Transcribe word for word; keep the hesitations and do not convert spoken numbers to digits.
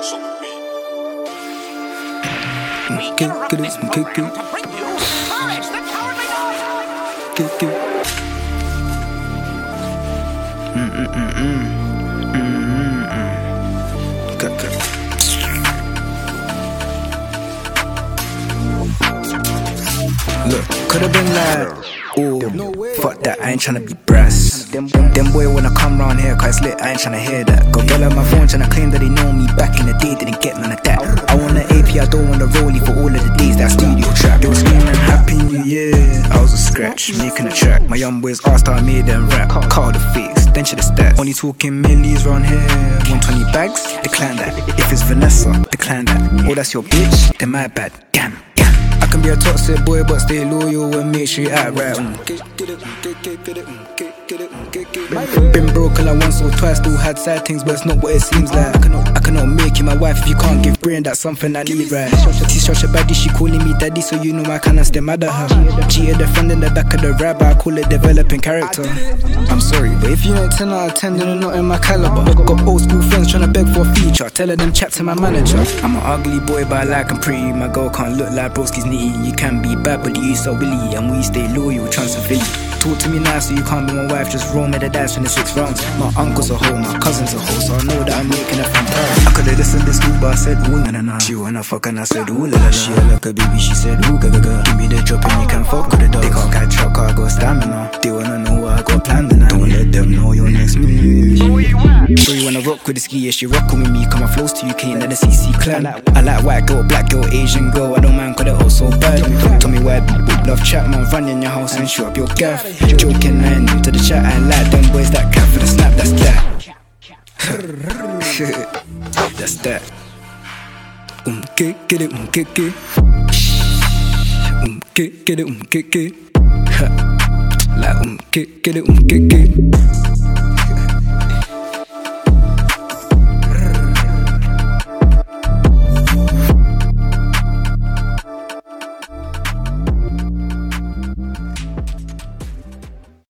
We interrupt this program to bring you Courage the Cowardly Dog. Mm mm mm mm mm mm. Cut cut. Look, could've been like, ooh, fuck that, I ain't tryna be brass. Them, them boy wanna come round here, cause it's lit, I ain't tryna hear that. Got girl on my phone tryna claim that they know me back in the day, didn't get none of that. I want an A P, I don't want a rollie for all of the days that studio trap. They were screaming Happy New Year, I was a scratch, making a track. My young boys asked how I made them rap, call the face, then to the stats. Only talking millies round here, one twenty bags, decline that. If it's Vanessa, decline that. Oh, that's your bitch, then my bad, damn. I can be a toxic boy but stay loyal and make sure you act right. Been broken like once or twice, still had side things but it's not what it seems like. I cannot, I cannot make you my wife if you can't give brain, that's something I need, right? She's such a baddie, she calling me daddy, so you know I cannot stay mad at her. G had a friend in the back of the rap, I call it developing character. I'm sorry, but if you ain't ten out of ten, then you're not in my caliber. Got old school friends tryna beg for a feature, telling them chat to my manager. I'm an ugly boy but I like I'm pretty, my girl can't look like broski's nitty. You can be bad but you so willy, and we stay loyal, transfer. Talk to me nice so you can't be my wife, just roll me the dice from the six rounds. My uncle's a hoe, my cousin's a hoe, so I know that I'm making a fantastic. I could've listened this too, but I said ooh na na na. She wanna fuck and I said ooh la la la. She a like a baby, she said ooh ga ga ga. Give me the drop and you can fuck with the dog. They can't catch up, I got stamina. They wanna know what I got planned and I don't let them know your next move. Sure you wanna rock with the ski, yeah she rockin' with me, cause my flows too clean like the C C clan. I like white girl, black girl, Asian girl, I don't mind cause they're all so bad. Tell me why people love chat, man, run in your house and show up your gaff. Joking, I ain't into the chat, I ain't like them boys that cap for the snap, that's that. That's that. Um, get, get it, um, get, get. Um, get, get it, um, get, get. Like, um, get, get it, um, get, get.